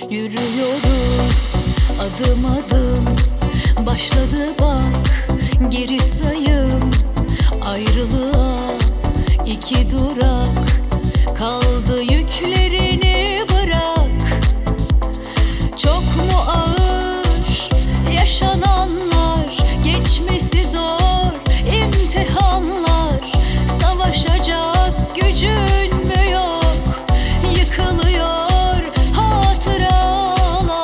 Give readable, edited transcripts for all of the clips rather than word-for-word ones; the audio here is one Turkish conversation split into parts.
Yürüyoruz adım adım, başladı bak geri sayım. Ayrılığa 2 durak kaldı, yüklerini bırak. Çok mu ağır yaşananlar, geçmesi zor imtihanlar. Savaşacak gücün mü yok, yıkılıyor hatıralar.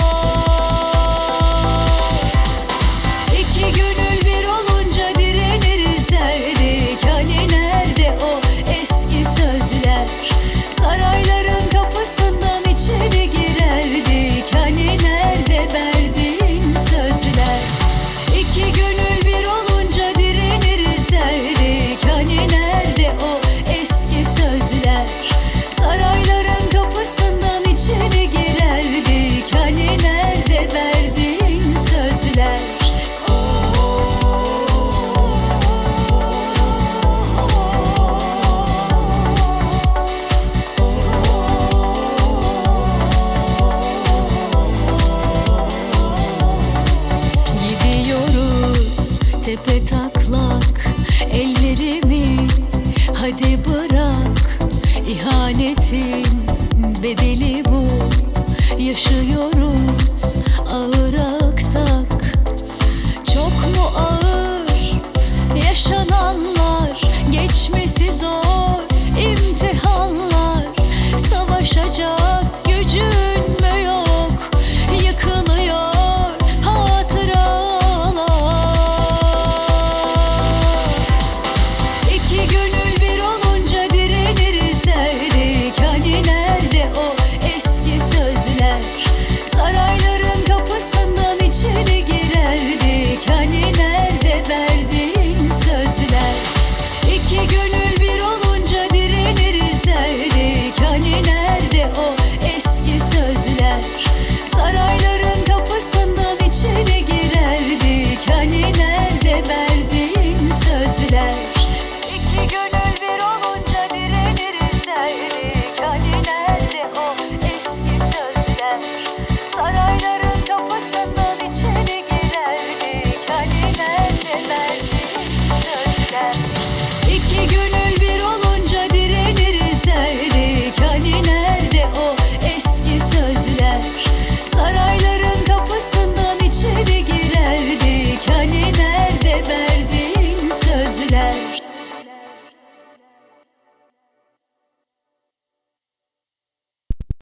2 gönül bir olunca direniriz derdik. Hani nerede o eski sözler? Sarayların kapısından içeri girerdik. Hani nerede verdiğin sözler? 2 gönül bir olunca direniriz derdik. Hani nerede o eski sözler? Sarayların kapısından içeri girerdik. Hani nerede verdiğin sözler? Gidiyoruz tepe taklak, ellerimi hadi bırak. İhanetin bedeli bu, yaşıyorum